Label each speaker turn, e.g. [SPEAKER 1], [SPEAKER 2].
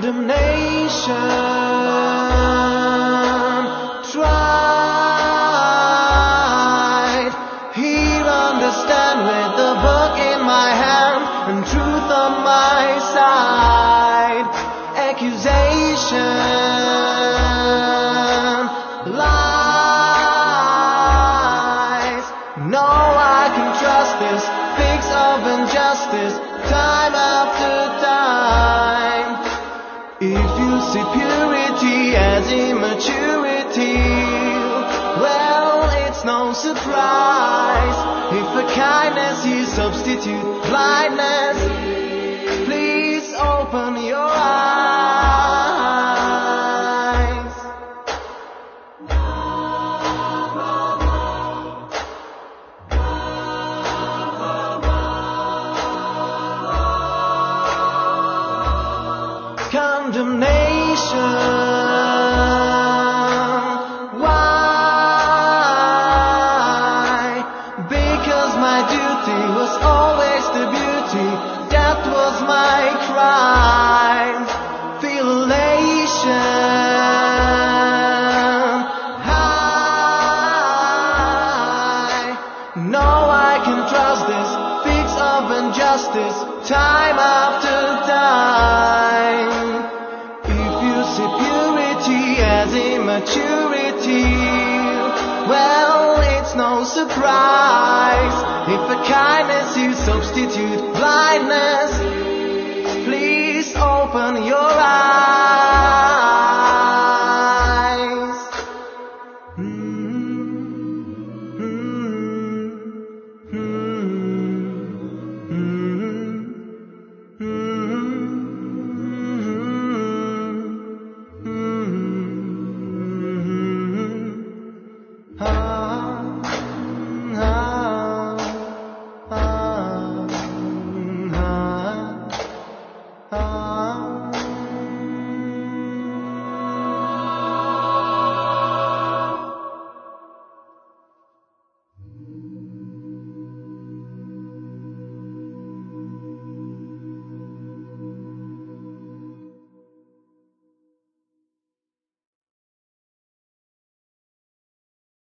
[SPEAKER 1] condemnation. Tried, here understand with the book in my hand and truth on my side. Accusation, lies. No, I can trust this, pigs of injustice, time after time. If you see purity as immaturity, well, it's no surprise. If for kindness you substitute blindness, please open your eyes. Condemnation. Why? Because my duty was always the beauty. That was my crime. Feel elation. High. No, I can trust this. Fix of injustice. Time after time. Purity as immaturity, well, it's no surprise if for kindness you substitute